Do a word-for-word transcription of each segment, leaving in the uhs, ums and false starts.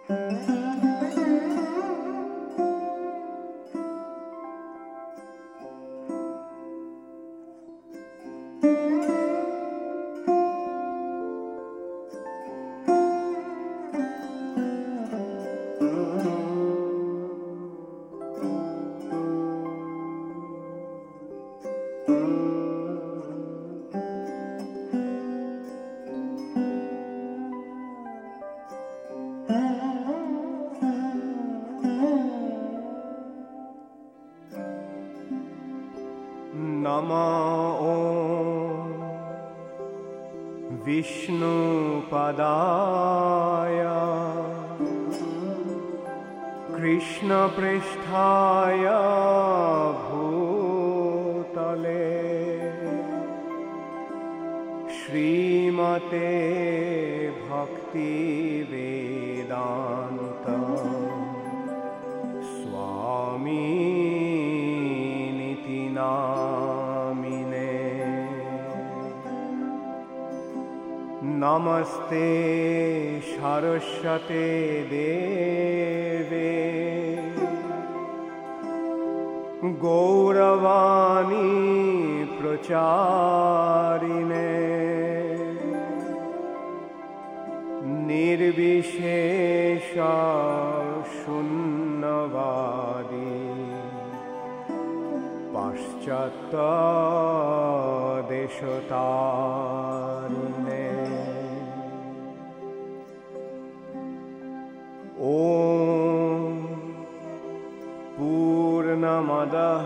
नमः ॐ विष्णुपदाय कृष्णपृष्ठाय भूतले श्रीमते भक्तिवेदान्त स्वामीनिति नामिने। नमस्ते सरस्वते देवे गौरवाणी प्रचारिणे निर्विशेष शून्यवादी पाश्चात्य देशतारिणे। ॐ पूर्णमदः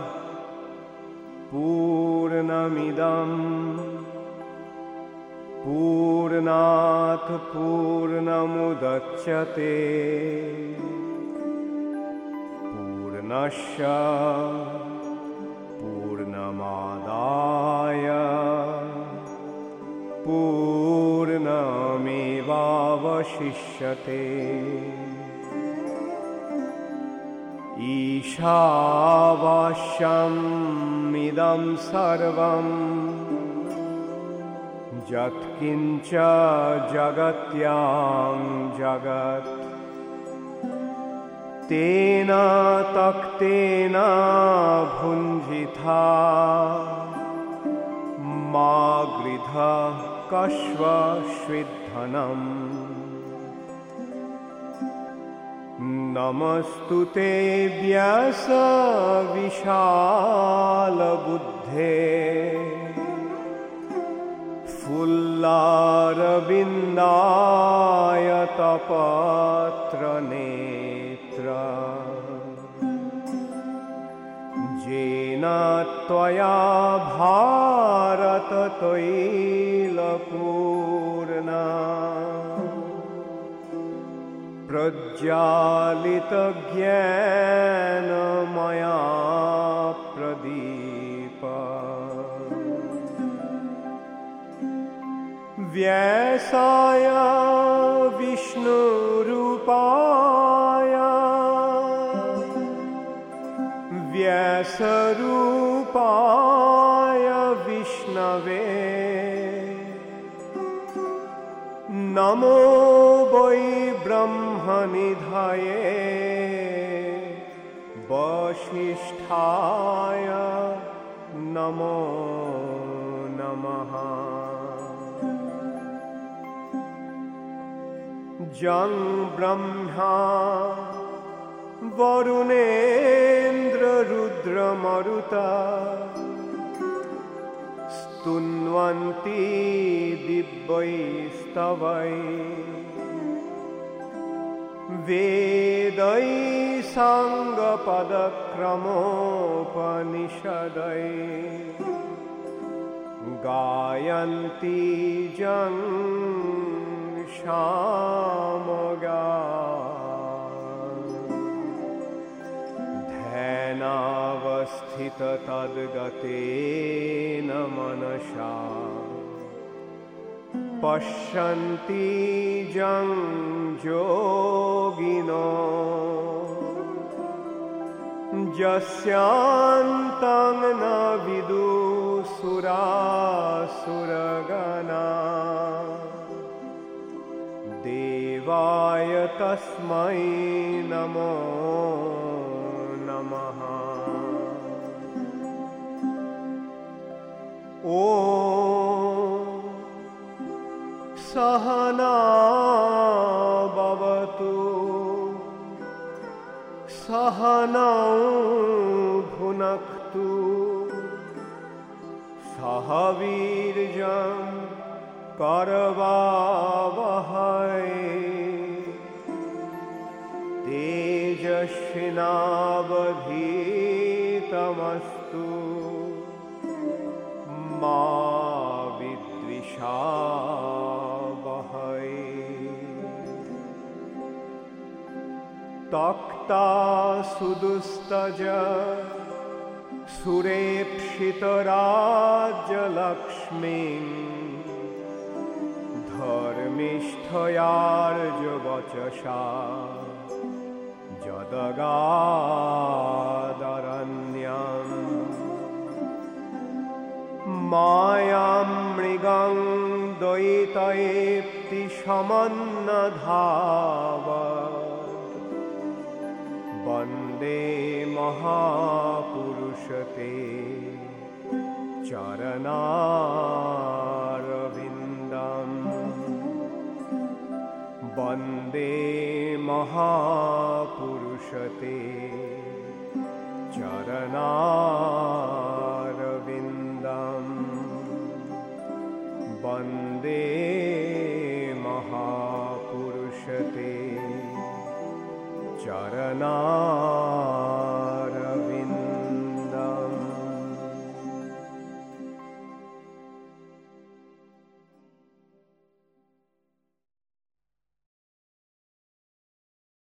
पूर्णमिदं पूर्णात् पूर्णमुदच्यते पूर्णस्य पूर्णमादाय पूर्णमेवावशिष्यते। ईशावास्यमिदं सर्वं यत्किञ्च जगत्यां जगत् तेन तक्तेन भुञ्जिथा मा गृधः कश्वश्विद्धनम्। नमस्तुते व्यास विशालबुद्धे फुल्लारविन्दायतपत्रनेत्र येन त्वया भारततैलपूर्णा प्रज्वालितज्ञानमया प्रदीप व्यासाय विष्णुरूपाय व्यासरूपाय विष्णवे नमो वै ब्रह्मनिधये वसिष्ठाय नमो नमः। जं ब्रह्मा वरुणेन्द्ररुद्रमरुता स्तुन्वन्ति दिव्यैस्तवैः वेदैः साङ्गपदक्रमोपनिषदैः गायन्ति जं सामगा ध्यानावस्थिततद्गतेन मनसा पश्यन्ति जं योगिनो यस्यान्तं न विदुसुरासुरगणा देव देवाय तस्मै नमो नमः। ॐ सहना भवतु सहनौ भुनक्तु सह वीर्यं करवावहै तेजस्विनावधीतमस्तु मा विद्विषावहै। तक्तासुदुस्तज सुरेप्सितराज्यलक्ष्मीं धर्मिष्ठयार्जुवचसा जदगादरण्यम् मायां मृगां दयितयेप्तिशमन्नधावत् वन्दे महापुरुषते चरणारविन्दम् वन्दे महापुरुषते चरणारविन्दम् वन्दे महापुरुषते चरणारविन्दम्।